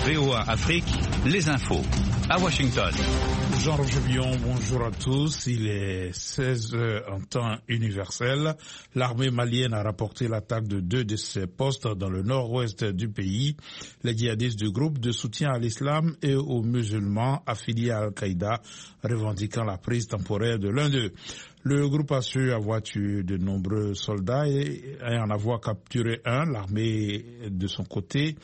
VOA Afrique, les infos. À Washington. Jean-Roger Bion, bonjour à tous. Il est 16h en temps universel. L'armée malienne a rapporté l'attaque de 2 de ses postes dans le nord-ouest du pays. Les djihadistes du groupe de soutien à l'islam et aux musulmans affiliés à Al-Qaïda, revendiquant la prise temporaire de l'un d'eux. Le groupe a su avoir tué de nombreux soldats et en avoir capturé un. L'armée, de son côté,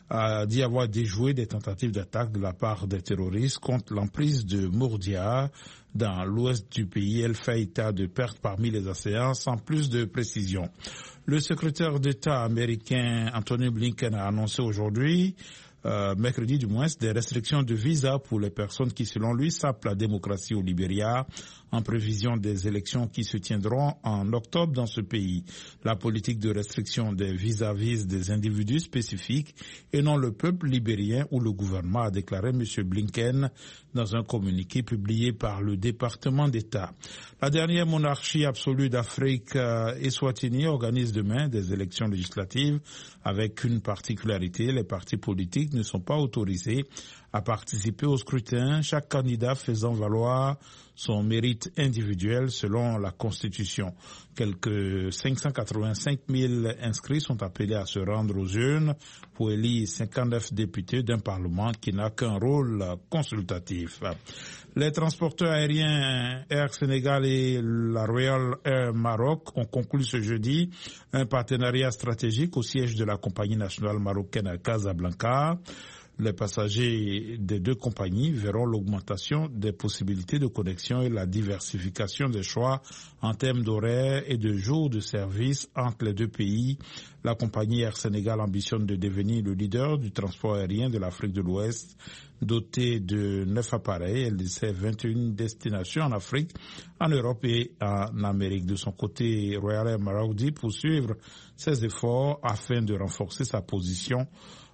a dit avoir déjoué des tentatives d'attaque de la part des terroristes contre l'emprise de Mourdia dans l'ouest du pays. Elle fait état de pertes parmi les assaillants sans plus de précision. Le secrétaire d'État américain Anthony Blinken a annoncé aujourd'hui, mercredi du moins, des restrictions de visa pour les personnes qui, selon lui, sapent la démocratie au Libéria en prévision des élections qui se tiendront en octobre dans ce pays. La politique de restriction des visas vise des individus spécifiques et non le peuple libérien ou le gouvernement, a déclaré M. Blinken dans un communiqué publié par le département d'État. La dernière monarchie absolue d'Afrique, Eswatini, organise demain des élections législatives avec une particularité. Les partis politiques ne sont pas autorisés à participer au scrutin, chaque candidat faisant valoir son mérite individuel selon la Constitution. Quelques 585 000 inscrits sont appelés à se rendre aux urnes pour élire 59 députés d'un Parlement qui n'a qu'un rôle consultatif. Les transporteurs aériens Air Sénégal et la Royal Air Maroc ont conclu ce jeudi un partenariat stratégique au siège de la compagnie nationale marocaine à Casablanca. Les passagers des deux compagnies verront l'augmentation des possibilités de connexion et la diversification des choix en termes d'horaires et de jours de service entre les deux pays. La compagnie Air Sénégal ambitionne de devenir le leader du transport aérien de l'Afrique de l'Ouest. Dotée de 9 appareils, elle dessert 21 destinations en Afrique, en Europe et en Amérique. De son côté, Royal Air Maroc dit poursuivre ses efforts afin de renforcer sa position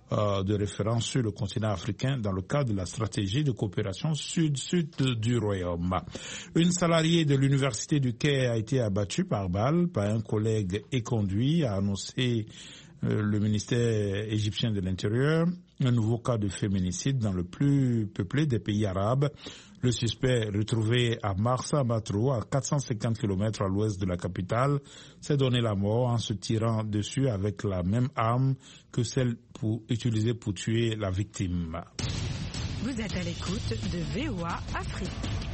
de référence sur le continent africain dans le cadre de la stratégie de coopération sud-sud du Royaume. Une salariée de l'université du Caire a été abattue par balle par un collègue éconduit, a annoncé le ministère égyptien de l'Intérieur. Un nouveau cas de féminicide dans le plus peuplé des pays arabes. Le suspect, retrouvé à Marsa Matruh, à 450 km à l'ouest de la capitale, s'est donné la mort en se tirant dessus avec la même arme que celle utilisée pour tuer la victime. Vous êtes à l'écoute de VOA Afrique.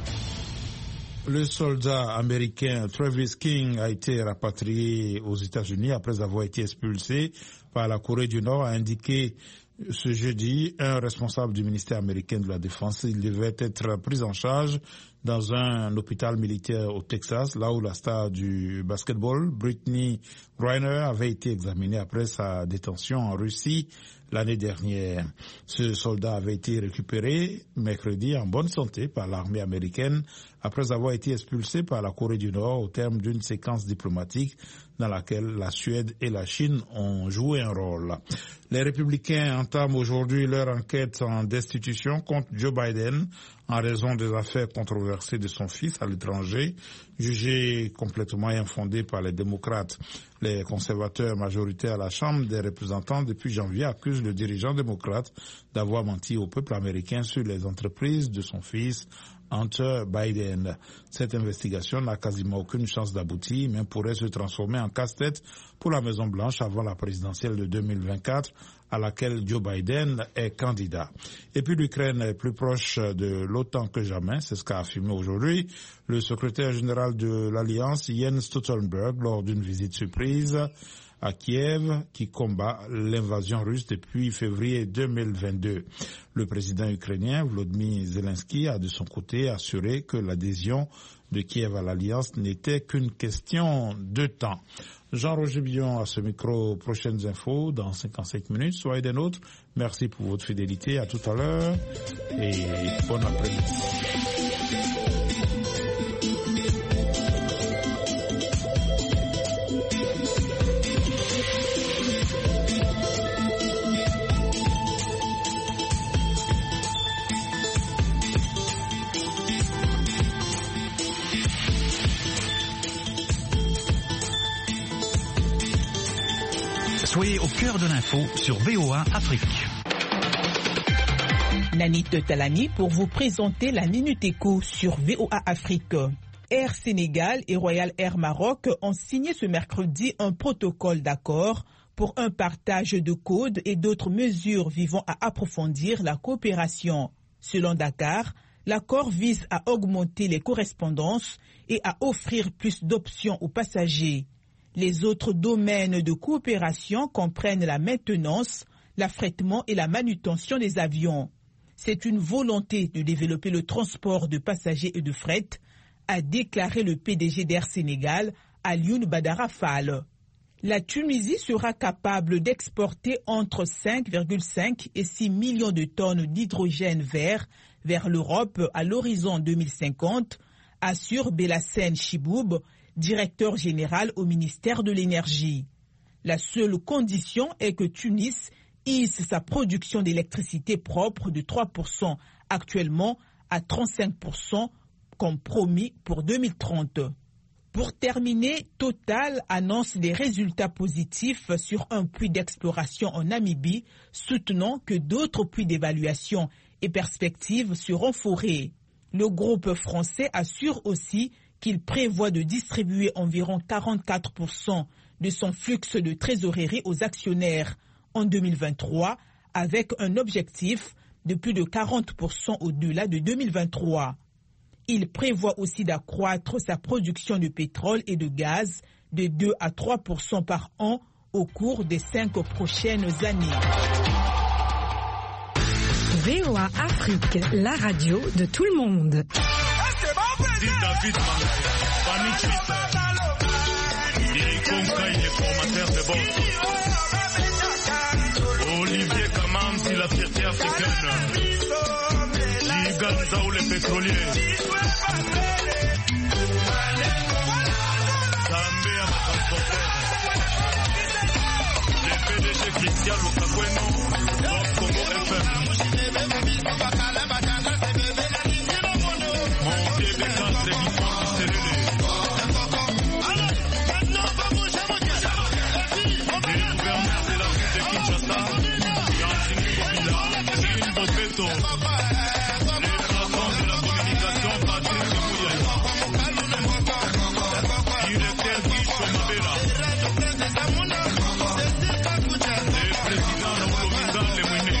Le soldat américain Travis King a été rapatrié aux États-Unis après avoir été expulsé par la Corée du Nord, a indiqué ce jeudi un responsable du ministère américain de la Défense. Il devait être pris en charge dans un hôpital militaire au Texas, là où la star du basketball, Brittany Griner, avait été examinée après sa détention en Russie l'année dernière. Ce soldat avait été récupéré mercredi en bonne santé par l'armée américaine après avoir été expulsé par la Corée du Nord au terme d'une séquence diplomatique dans laquelle la Suède et la Chine ont joué un rôle. Les républicains entament aujourd'hui leur enquête en destitution contre Joe Biden en raison des affaires controversées de son fils à l'étranger, jugées complètement infondées par les démocrates. Les conservateurs majoritaires à la Chambre des représentants depuis janvier accusent le dirigeant démocrate d'avoir menti au peuple américain sur les entreprises de son fils Hunter Biden. Cette investigation n'a quasiment aucune chance d'aboutir, mais pourrait se transformer en casse-tête pour la Maison-Blanche avant la présidentielle de 2024, à laquelle Joe Biden est candidat. Et puis l'Ukraine est plus proche de l'OTAN que jamais, c'est ce qu'a affirmé aujourd'hui le secrétaire général de l'Alliance, Jens Stoltenberg, lors d'une visite surprise à Kiev, qui combat l'invasion russe depuis février 2022. Le président ukrainien Volodymyr Zelensky a de son côté assuré que l'adhésion de Kiev à l'Alliance n'était qu'une question de temps. Jean-Roger Bion à ce micro, prochaines infos dans 55 minutes. Soyez des nôtres. Merci pour votre fidélité. À tout à l'heure et bon après-midi. Soyez au cœur de l'info sur VOA Afrique. Nanit Talani pour vous présenter la Minute Éco sur VOA Afrique. Air Sénégal et Royal Air Maroc ont signé ce mercredi un protocole d'accord pour un partage de codes et d'autres mesures visant à approfondir la coopération. Selon Dakar, l'accord vise à augmenter les correspondances et à offrir plus d'options aux passagers. Les autres domaines de coopération comprennent la maintenance, l'affrètement et la manutention des avions. C'est une volonté de développer le transport de passagers et de fret, a déclaré le PDG d'Air Sénégal, Alioune Badara Fall. La Tunisie sera capable d'exporter entre 5,5 et 6 millions de tonnes d'hydrogène vert vers l'Europe à l'horizon 2050, assure Belassène Chiboub, directeur général au ministère de l'Énergie. La seule condition est que Tunis hisse sa production d'électricité propre de 3% actuellement à 35% comme promis pour 2030. Pour terminer, Total annonce des résultats positifs sur un puits d'exploration en Namibie, soutenant que d'autres puits d'évaluation et perspectives seront forés. Le groupe français assure aussi qu'il prévoit de distribuer environ 44% de son flux de trésorerie aux actionnaires en 2023, avec un objectif de plus de 40% au-delà de 2023. Il prévoit aussi d'accroître sa production de pétrole et de gaz de 2 à 3% par an au cours des 5 prochaines années. VOA Afrique, la radio de tout le monde. Olivier Kamam, si la fierté africaine. Giganzao, les pétroliers. Zambé à ma transporteur. Les PDG Christian Lukakweno, Bob Congo FM. Mon Québec, c'est l'histoire du Sénégal. Le président Naoulou Minga, le